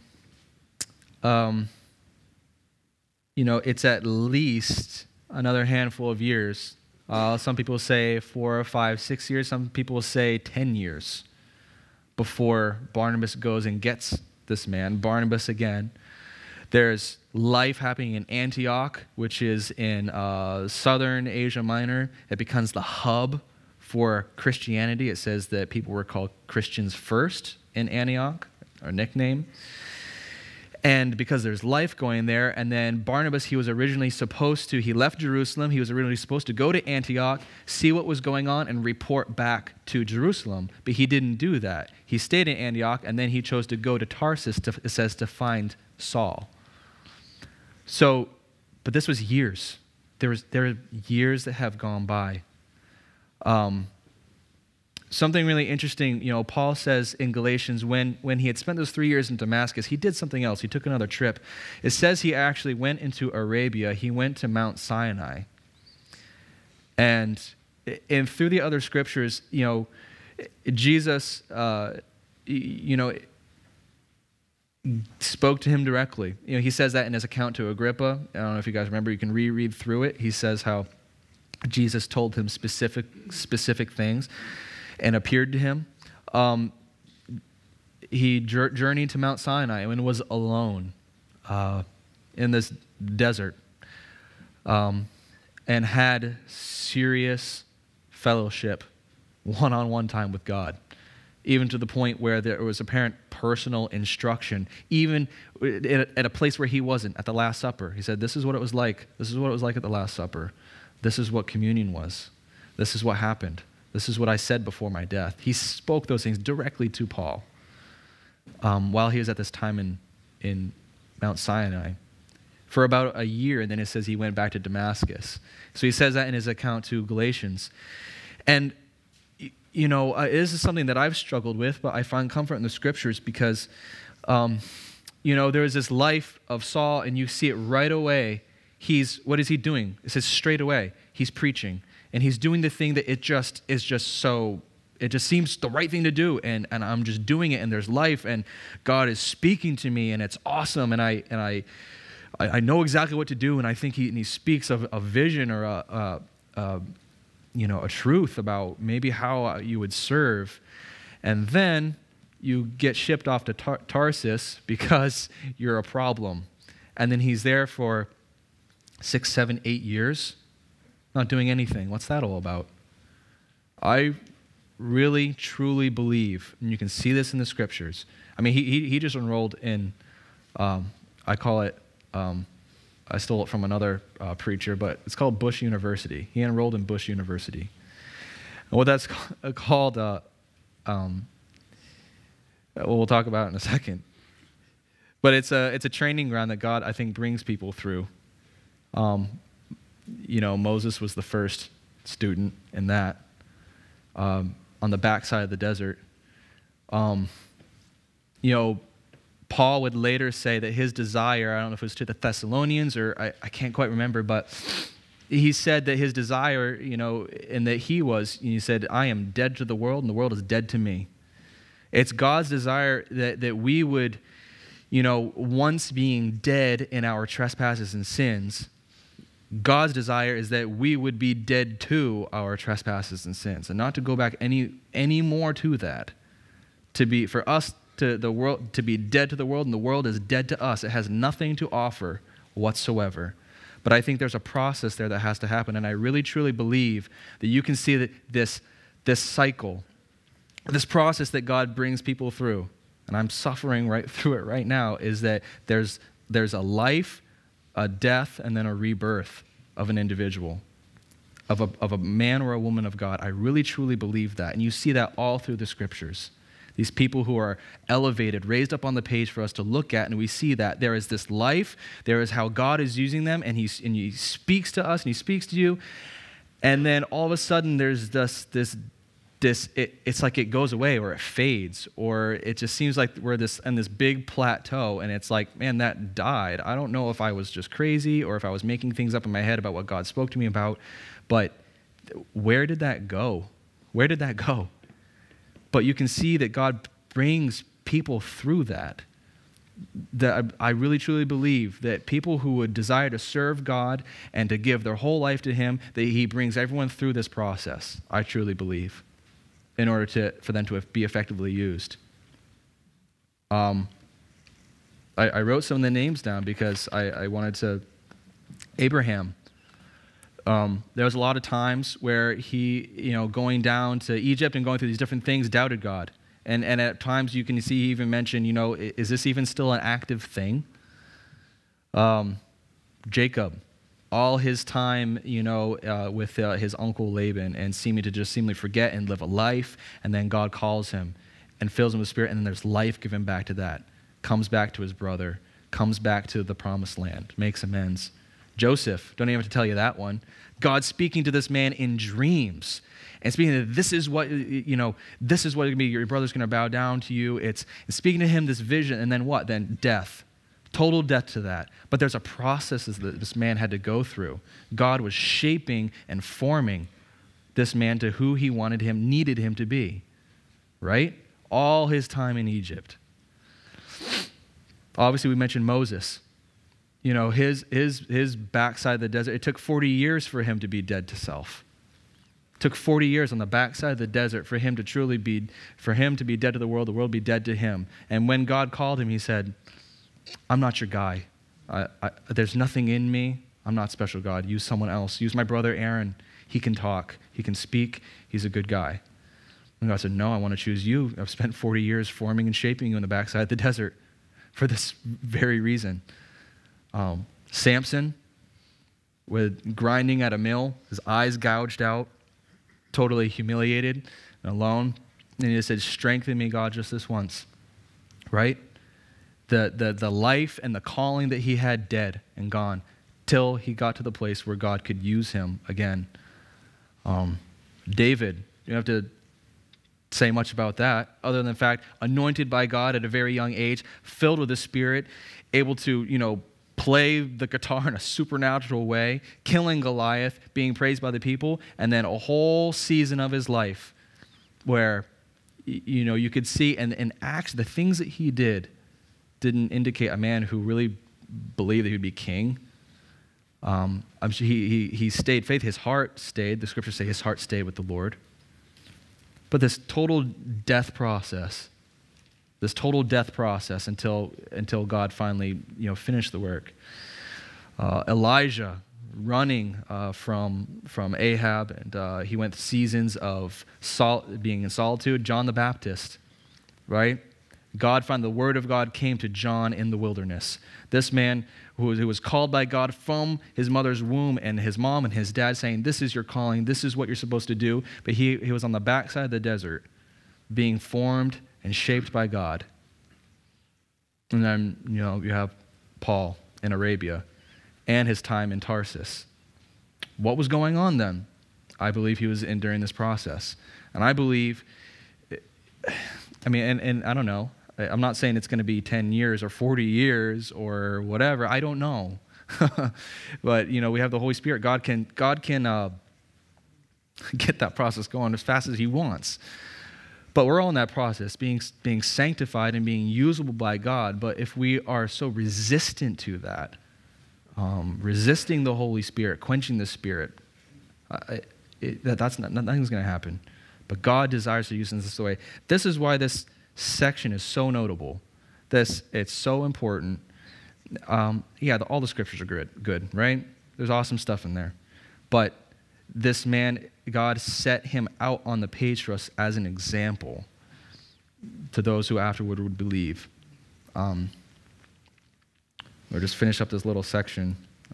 [SPEAKER 1] it's at least another handful of years. Some people say 4 or 5, 6 years. Some people say 10 years before Barnabas goes and gets this man, Barnabas again. There's life happening in Antioch, which is in southern Asia Minor. It becomes the hub for Christianity. It says that people were called Christians first in Antioch, our nickname. And because there's life going there, and then Barnabas, he left Jerusalem, he was originally supposed to go to Antioch, see what was going on, and report back to Jerusalem. But he didn't do that. He stayed in Antioch, and then he chose to go to Tarsus, it says, to find Saul. So, but this was years. There are years that have gone by. Something really interesting, Paul says in Galatians, when he had spent those 3 years in Damascus, he did something else. He took another trip. It says he actually went into Arabia. He went to Mount Sinai. And through the other scriptures, Jesus, spoke to him directly. He says that in his account to Agrippa. I don't know if you guys remember. You can reread through it. He says how Jesus told him specific things and appeared to him. He journeyed to Mount Sinai and was alone in this desert and had serious fellowship, one-on-one time with God, even to the point where there was apparent personal instruction, even at a place where he wasn't, at the Last Supper. He said, this is what it was like. This is what it was like at the Last Supper. This is what communion was. This is what happened. This is what I said before my death. He spoke those things directly to Paul while he was at this time in Mount Sinai for about a year, and then it says he went back to Damascus. So he says that in his account to Galatians. And, this is something that I've struggled with, but I find comfort in the scriptures because, there is this life of Saul, and you see it right away. What is he doing? It says straight away, he's preaching. And he's doing the thing that it just seems the right thing to do, and I'm just doing it, and there's life, and God is speaking to me, and it's awesome, and I know exactly what to do, and I think he speaks of a vision or a truth about maybe how you would serve, and then you get shipped off to Tarsus because you're a problem, and then he's there for 6, 7, 8 years. Not doing anything. What's that all about? I really, truly believe, and you can see this in the scriptures. I mean, he just enrolled in, I call it, I stole it from another preacher, but it's called Bush University. He enrolled in Bush University. And what that's called, we'll talk about it in a second. But it's a training ground that God, I think, brings people through. Moses was the first student in that on the backside of the desert. Paul would later say that his desire, I don't know if it was to the Thessalonians or I can't quite remember, but he said that his desire, and that he said, I am dead to the world and the world is dead to me. It's God's desire that we would, once being dead in our trespasses and sins, God's desire is that we would be dead to our trespasses and sins, and not to go back any more to that. For us to be dead to the world, and the world is dead to us. It has nothing to offer whatsoever. But I think there's a process there that has to happen, and I really truly believe that you can see that this cycle, this process that God brings people through, and I'm suffering right through it right now, is that there's a life, a death, and then a rebirth of an individual, of a man or a woman of God. I really truly believe that, and you see that all through the scriptures. These people who are elevated, raised up on the page for us to look at, and we see that there is this life, there is how God is using them, and he speaks to us, and he speaks to you, and then all of a sudden there's it's like it goes away, or it fades, or it just seems like we're on this big plateau, and it's like, man, that died. I don't know if I was just crazy or if I was making things up in my head about what God spoke to me about, but where did that go? Where did that go? But you can see that God brings people through that. That I really truly believe that people who would desire to serve God and to give their whole life to Him, that He brings everyone through this process. I truly believe, in order for them to be effectively used. I wrote some of the names down because I wanted to. Abraham. There was a lot of times where he, going down to Egypt and going through these different things, doubted God. And at times you can see he even mentioned, is this even still an active thing? Jacob, all his time, with his uncle Laban, and seeming to just seemingly forget and live a life, and then God calls him and fills him with spirit, and then there's life given back to that. Comes back to his brother, comes back to the promised land, makes amends. Joseph, don't even have to tell you that one. God speaking to this man in dreams and speaking that this is what it's going to be. Your brother's going to bow down to you. It's speaking to him this vision, and then what? Then death. Total death to that. But there's a process that this man had to go through. God was shaping and forming this man to who He needed him to be. Right? All his time in Egypt. Obviously, we mentioned Moses. His backside of the desert, it took 40 years for him to be dead to self. It took 40 years on the backside of the desert for him to be dead to the world be dead to him. And when God called him, He said, I'm not your guy. There's nothing in me. I'm not special, God. Use someone else. Use my brother Aaron. He can talk. He can speak. He's a good guy. And God said, no, I want to choose you. I've spent 40 years forming and shaping you on the backside of the desert for this very reason. Samson, with grinding at a mill, his eyes gouged out, totally humiliated and alone. And he said, strengthen me, God, just this once. Right? The life and the calling that he had dead and gone till he got to the place where God could use him again. David, you don't have to say much about that, other than the fact, anointed by God at a very young age, filled with the Spirit, able to, play the guitar in a supernatural way, killing Goliath, being praised by the people, and then a whole season of his life where, you could see, and in Acts, the things that he didn't indicate a man who really believed that he would be king. I'm sure he stayed faith. His heart stayed. The scriptures say his heart stayed with the Lord. But this total death process until God finally, finished the work. Elijah running from Ahab, and he went seasons of being in solitude. John the Baptist, right? The word of God came to John in the wilderness. This man who was called by God from his mother's womb, and his mom and his dad saying, this is your calling, this is what you're supposed to do. But he was on the backside of the desert being formed and shaped by God. And then, you have Paul in Arabia and his time in Tarsus. What was going on then? I believe he was during this process. And I believe, and I don't know, I'm not saying it's going to be 10 years or 40 years or whatever. I don't know. But, we have the Holy Spirit. God can get that process going as fast as He wants. But we're all in that process, being sanctified and being usable by God. But if we are so resistant to that, resisting the Holy Spirit, quenching the Spirit, nothing's going to happen. But God desires to use us this way. This is why this section is so notable. It's so important. All the scriptures are good, right? There's awesome stuff in there. But this man, God set him out on the page for us as an example to those who afterward would believe. We'll just finish up this little section.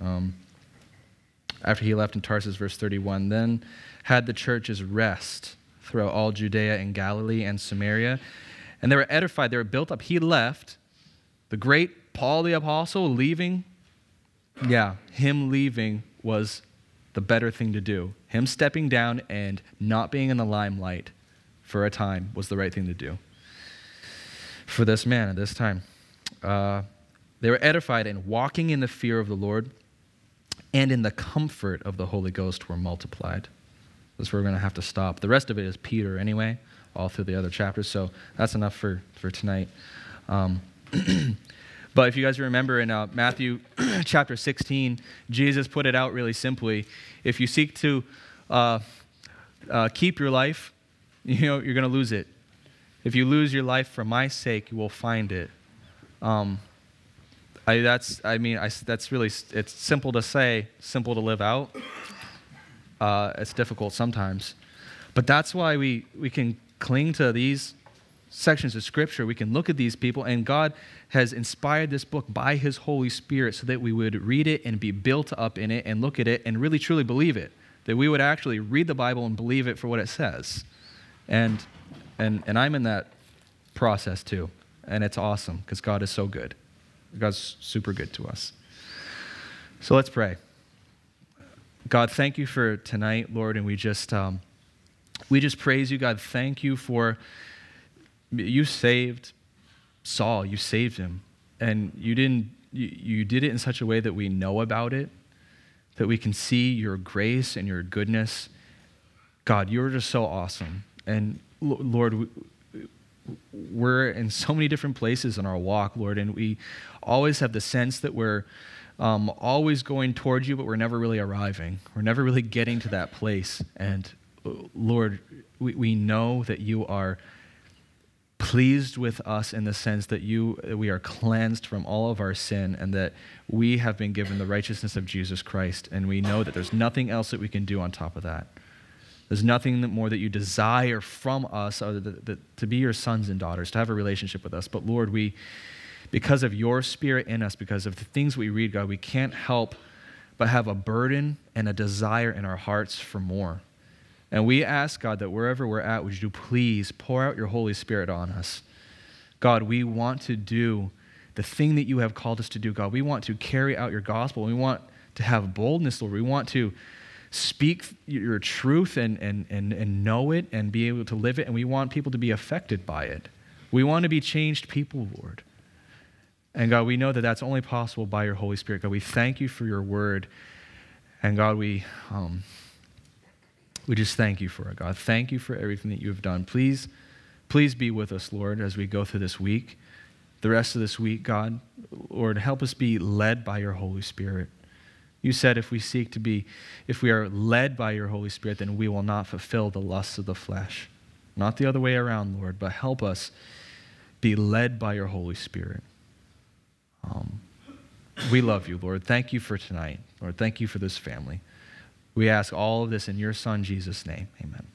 [SPEAKER 1] After he left in Tarsus, verse 31, then had the churches rest throughout all Judea and Galilee and Samaria, and they were edified, they were built up. He left, the great Paul the apostle leaving, him leaving was the better thing to do. Him stepping down and not being in the limelight for a time was the right thing to do for this man at this time. They were edified and walking in the fear of the Lord and in the comfort of the Holy Ghost were multiplied. That's where we're going to have to stop. The rest of it is Peter anyway, all through the other chapters, so that's enough for tonight. But if you guys remember in Matthew chapter 16, Jesus put it out really simply. If you seek to keep your life, you're going to lose it. If you lose your life for my sake, you will find it. That's really, it's simple to say, simple to live out. It's difficult sometimes. But that's why we can cling to these sections of Scripture. We can look at these people, and God has inspired this book by His Holy Spirit so that we would read it and be built up in it and look at it and really truly believe it. That we would actually read the Bible and believe it for what it says. And I'm in that process too. And it's awesome because God is so good. God's super good to us. So let's pray. God, thank you for tonight, Lord, and we just praise you, God. Thank you for you saved Saul. You saved him, and you did it in such a way that we know about it, that we can see your grace and your goodness. God, you're just so awesome, and Lord, we're in so many different places in our walk, Lord, and we always have the sense that we're always going towards you, but we're never really arriving. We're never really getting to that place. And Lord, we know that you are pleased with us in the sense that we are cleansed from all of our sin and that we have been given the righteousness of Jesus Christ. And we know that there's nothing else that we can do on top of that. There's nothing more that you desire from us other than to be your sons and daughters, to have a relationship with us. But Lord, because of your Spirit in us, because of the things we read, God, we can't help but have a burden and a desire in our hearts for more. And we ask, God, that wherever we're at, would you please pour out your Holy Spirit on us. God, we want to do the thing that you have called us to do, God. We want to carry out your gospel. We want to have boldness, Lord. We want to speak your truth and know it and be able to live it, and we want people to be affected by it. We want to be changed people, Lord. And God, we know that that's only possible by your Holy Spirit. God, we thank you for your word. And God, we just thank you for it, God. Thank you for everything that you have done. Please be with us, Lord, as we go through this week. The rest of this week, God, Lord, help us be led by your Holy Spirit. You said if we are led by your Holy Spirit, then we will not fulfill the lusts of the flesh. Not the other way around, Lord, but help us be led by your Holy Spirit. We love you, Lord. Thank you for tonight. Lord, thank you for this family. We ask all of this in your Son, Jesus' name. Amen.